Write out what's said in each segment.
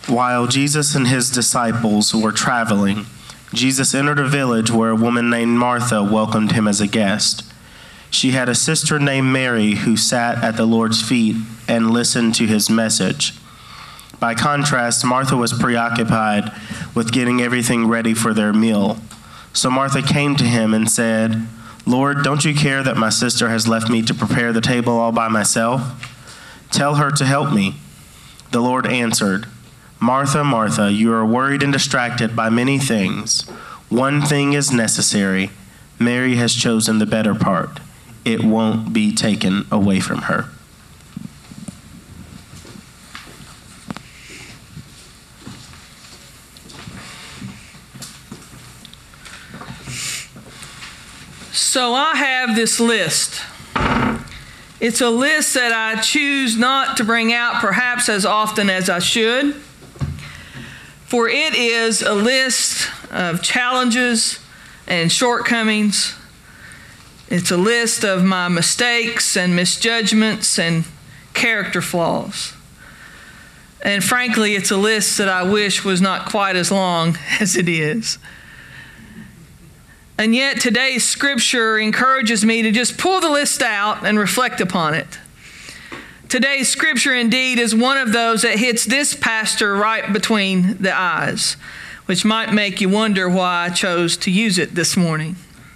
While Jesus and his disciples were traveling, Jesus entered a village where a woman named Martha welcomed him as a guest. She had a sister named Mary who sat at the Lord's feet and listened to his message. By contrast, Martha was preoccupied with getting everything ready for their meal. So Martha came to him and said, "Lord, don't you care that my sister has left me to prepare the table all by myself? Tell her to help me." The Lord answered, "Martha, Martha, you are worried and distracted by many things. One thing is necessary. Mary has chosen the better part. It won't be taken away from her." So I have this list. It's a list that I choose not to bring out perhaps as often as I should, for it is a list of challenges and shortcomings. It's a list of my mistakes and misjudgments and character flaws. And frankly, it's a list that I wish was not quite as long as it is. And yet today's scripture encourages me to just pull the list out and reflect upon it. Today's scripture indeed is one of those that hits this pastor right between the eyes, which might make you wonder why I chose to use it this morning.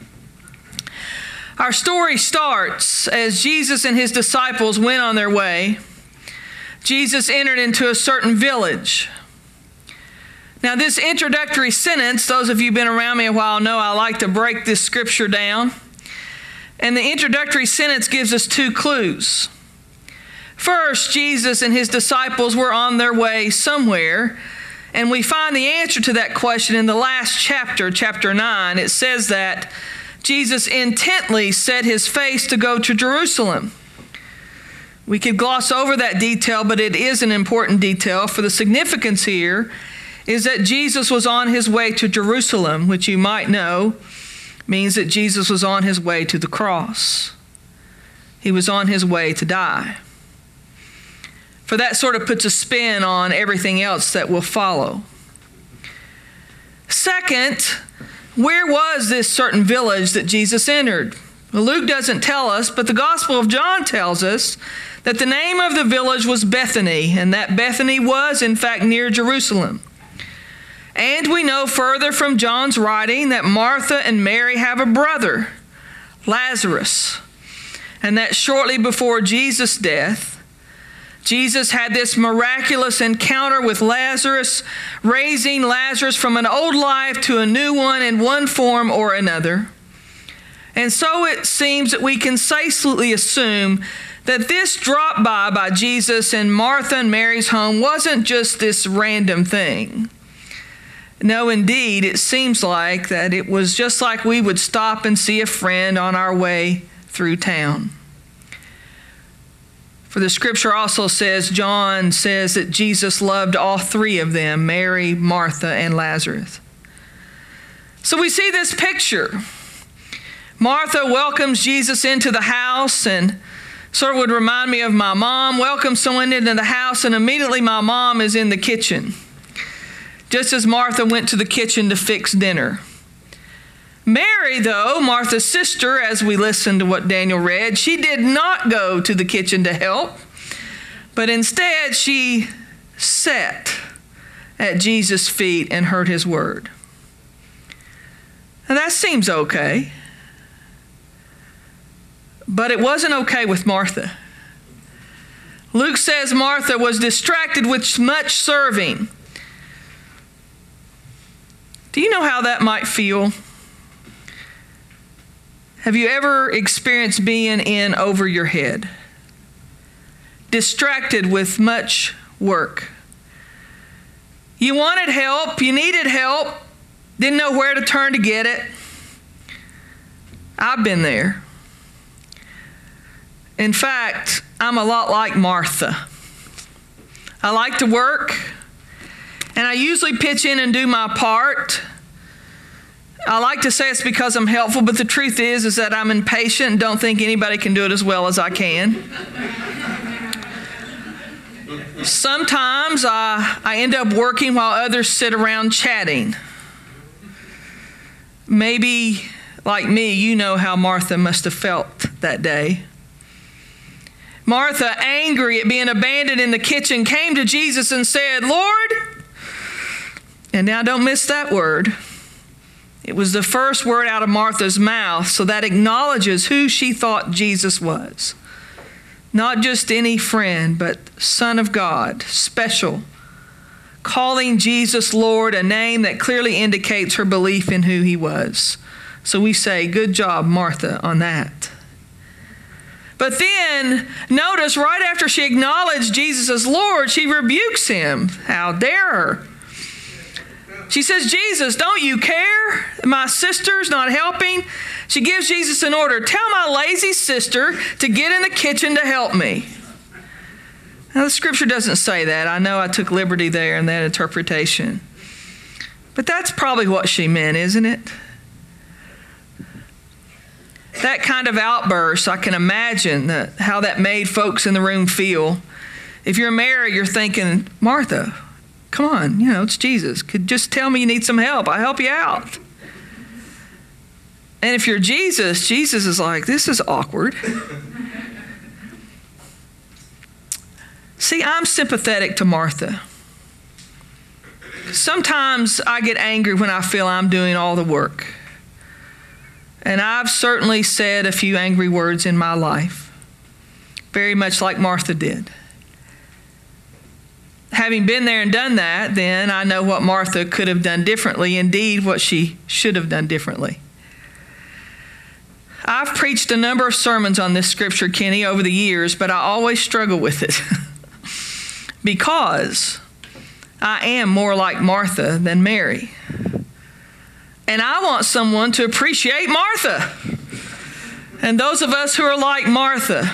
Our story starts as Jesus and his disciples went on their way. Jesus entered into a certain village. Now, this introductory sentence, those of you who've been around me a while know I like to break this scripture down. And the introductory sentence gives us two clues. First, Jesus and his disciples were on their way somewhere, and we find the answer to that question in the last chapter, chapter 9. It says that Jesus intently set his face to go to Jerusalem. We could gloss over that detail, but it is an important detail, for the significance here is that Jesus was on his way to Jerusalem, which you might know means that Jesus was on his way to the cross. He was on his way to die. For that sort of puts a spin on everything else that will follow. Second, where was this certain village that Jesus entered? Well, Luke doesn't tell us, but the Gospel of John tells us that the name of the village was Bethany, and that Bethany was, in fact, near Jerusalem. And we know further from John's writing that Martha and Mary have a brother, Lazarus, and that shortly before Jesus' death, Jesus had this miraculous encounter with Lazarus, raising Lazarus from an old life to a new one in one form or another. And so it seems that we can safely assume that this drop by Jesus in Martha and Mary's home wasn't just this random thing. No, indeed, it seems like that it was just like we would stop and see a friend on our way through town. For the scripture also says, John says that Jesus loved all three of them, Mary, Martha, and Lazarus. So we see this picture. Martha welcomes Jesus into the house, and sort of would remind me of my mom. Welcomes someone into the house, and immediately my mom is in the kitchen, just as Martha went to the kitchen to fix dinner. Mary, though, Martha's sister, as we listened to what Daniel read, she did not go to the kitchen to help, but instead she sat at Jesus' feet and heard his word. Now that seems okay, but it wasn't okay with Martha. Luke says Martha was distracted with much serving. Do you know how that might feel? Have you ever experienced being in over your head? Distracted with much work. You wanted help, you needed help, didn't know where to turn to get it. I've been there. In fact, I'm a lot like Martha. I like to work, and I usually pitch in and do my part. I like to say it's because I'm helpful, but the truth is that I'm impatient and don't think anybody can do it as well as I can. Sometimes I end up working while others sit around chatting. Maybe, like me, you know how Martha must have felt that day. Martha, angry at being abandoned in the kitchen, came to Jesus and said, "Lord," and now don't miss that word. It was the first word out of Martha's mouth, so that acknowledges who she thought Jesus was. Not just any friend, but Son of God, special. Calling Jesus Lord, a name that clearly indicates her belief in who he was. So we say, good job, Martha, on that. But then, notice right after she acknowledged Jesus as Lord, she rebukes him. How dare her? She says, "Jesus, don't you care? My sister's not helping." She gives Jesus an order. "Tell my lazy sister to get in the kitchen to help me." Now, the scripture doesn't say that. I know I took liberty there in that interpretation. But that's probably what she meant, isn't it? That kind of outburst, I can imagine how that made folks in the room feel. If you're Mary, you're thinking, "Martha, come on, it's Jesus. Could just tell me you need some help. I'll help you out." And if you're Jesus, Jesus is like, "This is awkward." See, I'm sympathetic to Martha. Sometimes I get angry when I feel I'm doing all the work. And I've certainly said a few angry words in my life, very much like Martha did. Having been there and done that, then I know what Martha could have done differently, indeed what she should have done differently. I've preached a number of sermons on this scripture, Kenny, over the years, but I always struggle with it because I am more like Martha than Mary. And I want someone to appreciate Martha. And those of us who are like Martha.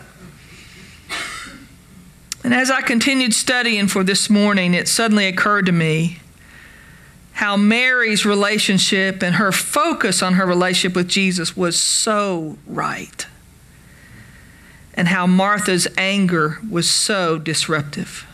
And as I continued studying for this morning, it suddenly occurred to me how Mary's relationship and her focus on her relationship with Jesus was so right. And how Martha's anger was so disruptive.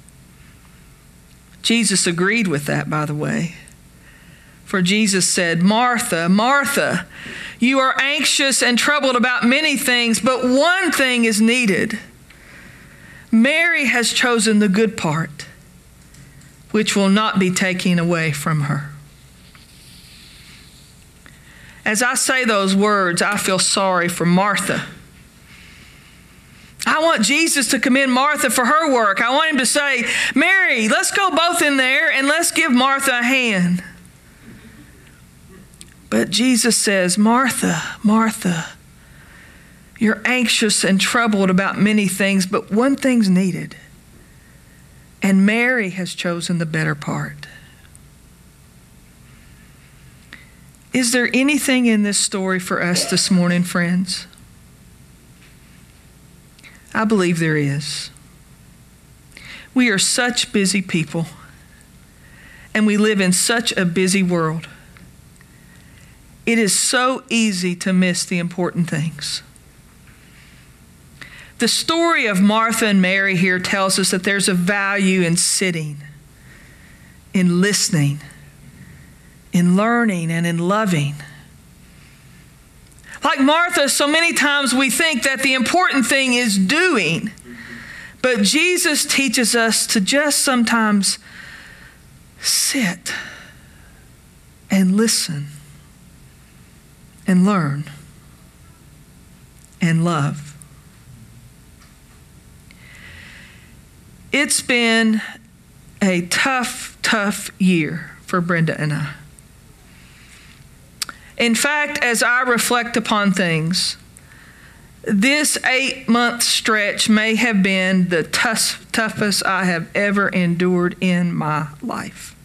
Jesus agreed with that, by the way. For Jesus said, "Martha, Martha, you are anxious and troubled about many things, but one thing is needed. Mary has chosen the good part, which will not be taken away from her." As I say those words, I feel sorry for Martha. I want Jesus to commend Martha for her work. I want him to say, "Mary, let's go both in there and let's give Martha a hand." But Jesus says, "Martha, Martha, you're anxious and troubled about many things, but one thing's needed. And Mary has chosen the better part." Is there anything in this story for us this morning, friends? I believe there is. We are such busy people, and we live in such a busy world. It is so easy to miss the important things. The story of Martha and Mary here tells us that there's a value in sitting, in listening, in learning, and in loving. Like Martha, so many times we think that the important thing is doing, but Jesus teaches us to just sometimes sit and listen and learn and love. It's been a tough, tough year for Brenda and I. In fact, as I reflect upon things, this 8-month stretch may have been the toughest I have ever endured in my life.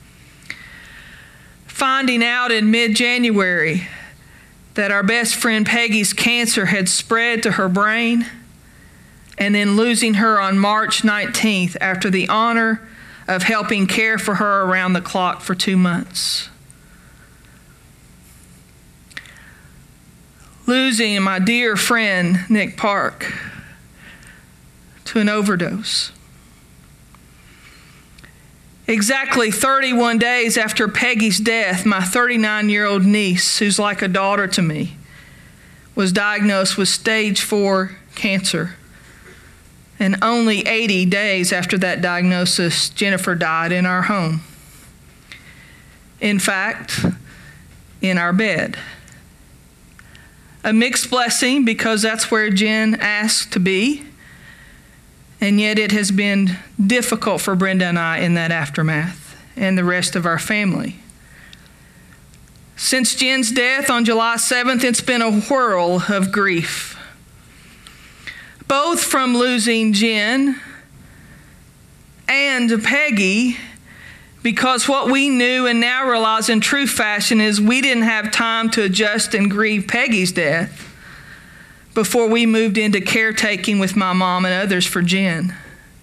Finding out in mid-January that our best friend Peggy's cancer had spread to her brain, and then losing her on March 19th after the honor of helping care for her around the clock for 2 months. Losing my dear friend Nick Park to an overdose. Exactly 31 days after Peggy's death, my 39-year-old niece, who's like a daughter to me, was diagnosed with stage 4 cancer. And only 80 days after that diagnosis, Jennifer died in our home. In fact, in our bed. A mixed blessing because that's where Jen asked to be. And yet it has been difficult for Brenda and I in that aftermath and the rest of our family. Since Jen's death on July 7th, it's been a whirl of grief. Both from losing Jen and Peggy, because what we knew and now realize in true fashion is we didn't have time to adjust and grieve Peggy's death before we moved into caretaking with my mom and others for Jen.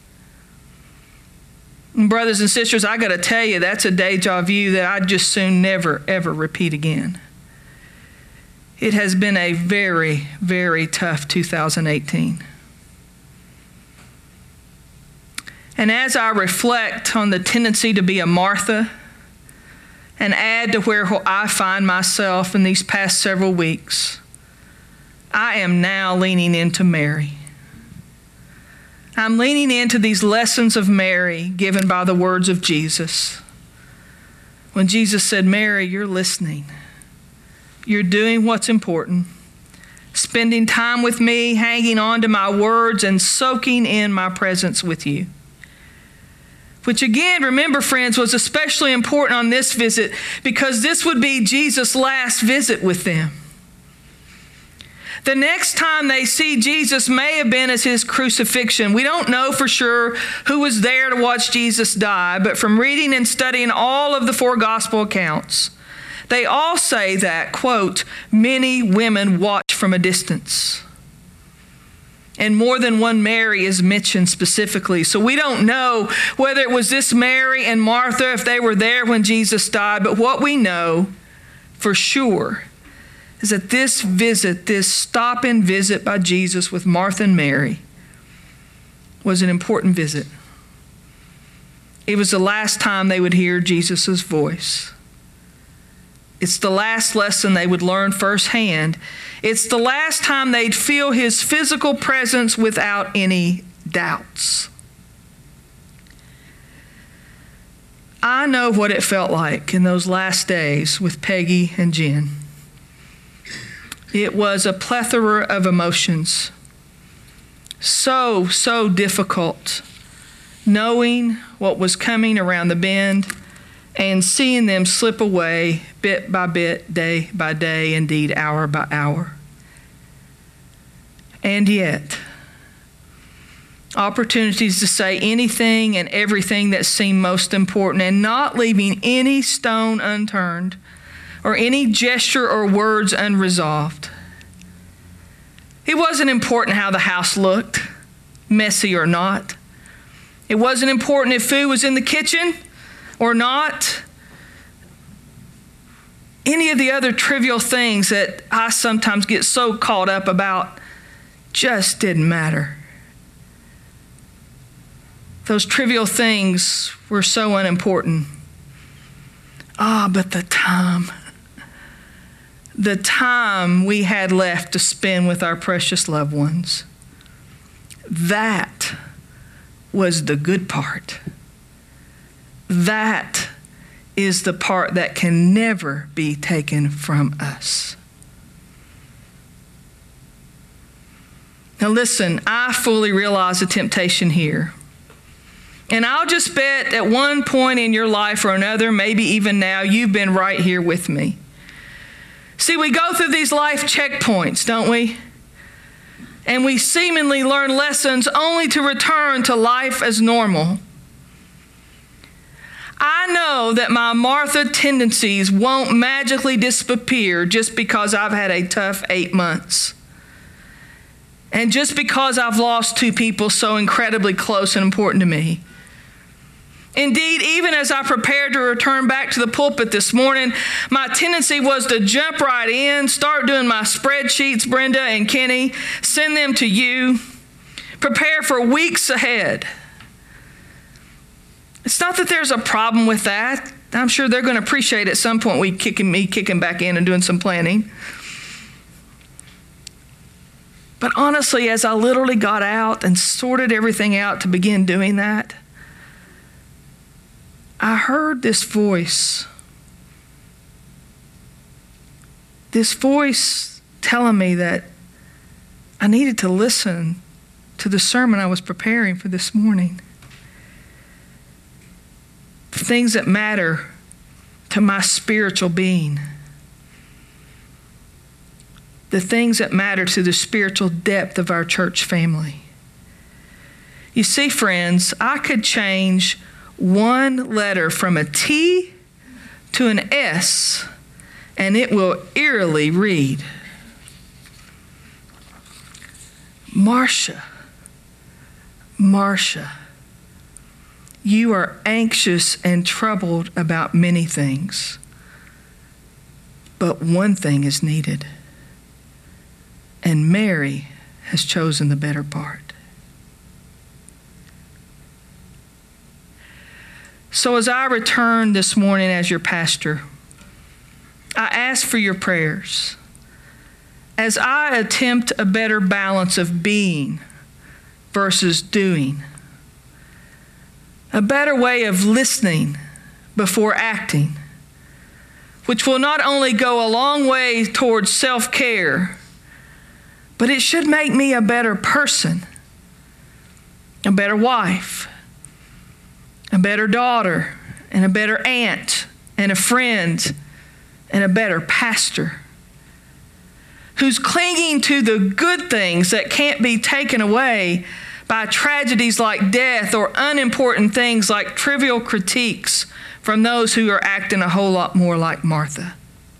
And brothers and sisters, I got to tell you, that's a deja vu that I'd just soon never, ever repeat again. It has been a very, very tough 2018. And as I reflect on the tendency to be a Martha and add to where I find myself in these past several weeks, I am now leaning into Mary. I'm leaning into these lessons of Mary given by the words of Jesus. When Jesus said, Mary, you're listening. You're doing what's important. Spending time with me, hanging on to my words, and soaking in my presence with you. Which again, remember friends, was especially important on this visit because this would be Jesus' last visit with them. The next time they see Jesus may have been at his crucifixion. We don't know for sure who was there to watch Jesus die, but from reading and studying all of the 4 gospel accounts, they all say that, quote, many women watched from a distance. And more than one Mary is mentioned specifically. So we don't know whether it was this Mary and Martha, if they were there when Jesus died, but what we know for sure is that this visit, this stop and visit by Jesus with Martha and Mary was an important visit. It was the last time they would hear Jesus' voice. It's the last lesson they would learn firsthand. It's the last time they'd feel his physical presence without any doubts. I know what it felt like in those last days with Peggy and Jen. It was a plethora of emotions. So difficult knowing what was coming around the bend and seeing them slip away bit by bit, day by day, indeed hour by hour. And yet, opportunities to say anything and everything that seemed most important and not leaving any stone unturned or any gesture or words unresolved. It wasn't important how the house looked, messy or not. It wasn't important if food was in the kitchen or not. Any of the other trivial things that I sometimes get so caught up about just didn't matter. Those trivial things were so unimportant. But the time we had left to spend with our precious loved ones, that was the good part. That is the part that can never be taken from us. Now listen, I fully realize the temptation here. And I'll just bet at one point in your life or another, maybe even now, you've been right here with me. See, we go through these life checkpoints, don't we? And we seemingly learn lessons only to return to life as normal. I know that my Martha tendencies won't magically disappear just because I've had a tough 8 months. And just because I've lost 2 people so incredibly close and important to me. Indeed, even as I prepared to return back to the pulpit this morning, my tendency was to jump right in, start doing my spreadsheets, Brenda and Kenny, send them to you, prepare for weeks ahead. It's not that there's a problem with that. I'm sure they're going to appreciate at some point me kicking back in and doing some planning. But honestly, as I literally got out and sorted everything out to begin doing that, I heard this voice. This voice telling me that I needed to listen to the sermon I was preparing for this morning. The things that matter to my spiritual being. The things that matter to the spiritual depth of our church family. You see, friends, I could change one letter from a T to an S, and it will eerily read, Marcia, Marcia, you are anxious and troubled about many things, but one thing is needed, and Mary has chosen the better part. So as I return this morning as your pastor, I ask for your prayers as I attempt a better balance of being versus doing, a better way of listening before acting, which will not only go a long way towards self-care, but it should make me a better person, a better wife, a better daughter, and a better aunt, and a friend, and a better pastor, who's clinging to the good things that can't be taken away by tragedies like death or unimportant things like trivial critiques from those who are acting a whole lot more like Martha.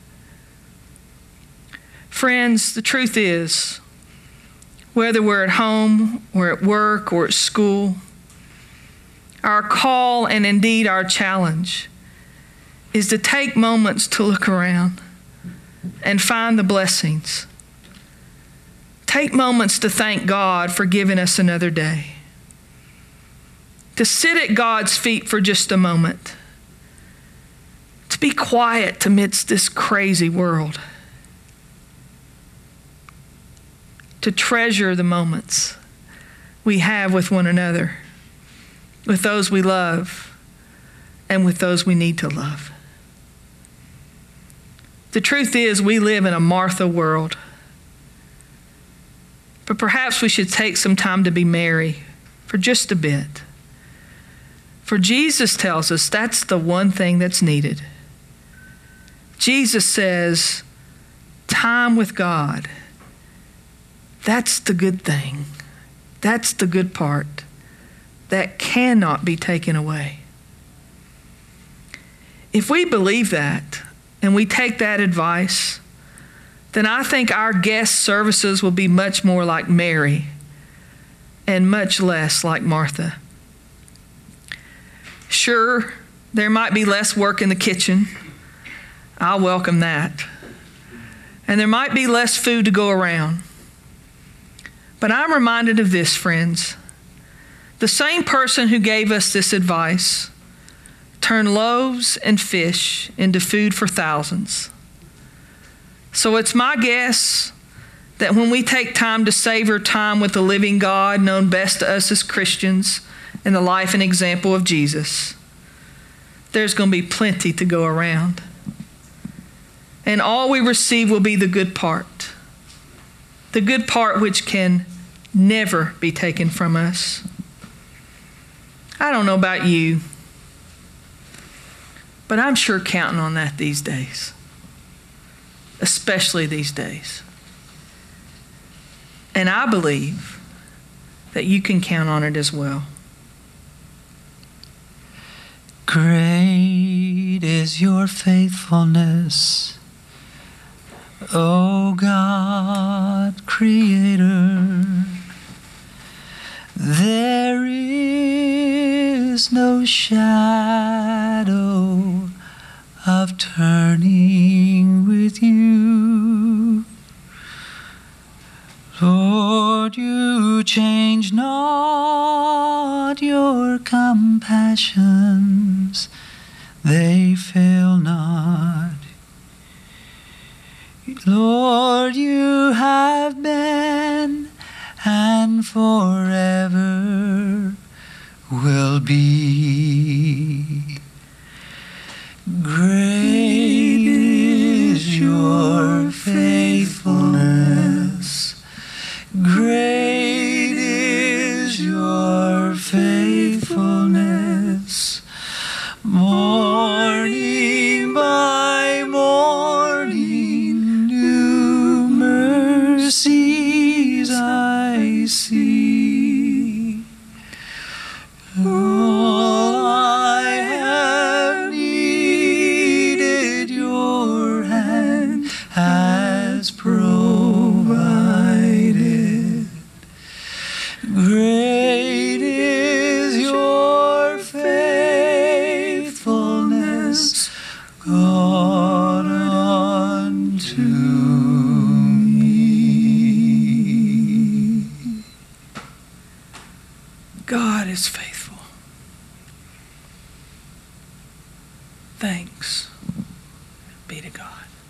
Friends, the truth is, whether we're at home or at work or at school, our call and indeed our challenge is to take moments to look around and find the blessings. Take moments to thank God for giving us another day. To sit at God's feet for just a moment. To be quiet amidst this crazy world. To treasure the moments we have with one another, with those we love, and with those we need to love. The truth is, we live in a Martha world. But perhaps we should take some time to be Mary for just a bit. For Jesus tells us that's the one thing that's needed. Jesus says, time with God, that's the good thing. That's the good part that cannot be taken away. If we believe that and we take that advice, then I think our guest services will be much more like Mary and much less like Martha. Sure, there might be less work in the kitchen. I'll welcome that. And there might be less food to go around. But I'm reminded of this, friends. The same person who gave us this advice turned loaves and fish into food for thousands. So it's my guess that when we take time to savor time with the living God, known best to us as Christians, in the life and example of Jesus, there's going to be plenty to go around. And all we receive will be the good part. The good part which can never be taken from us. I don't know about you, but I'm sure counting on that these days. Especially these days. And I believe that you can count on it as well. Great is your faithfulness, O God, Creator. There is no shadow of turning with you. Lord, you change not, God, your compassions, they fail not. Lord, you have been and forever will be. Great is your faithfulness. Great is your faithfulness. Morning by morning, new mercies I see. All I have needed, your hand has provided. Great is your faithfulness, God, unto me. God is faithful. Thanks be to God.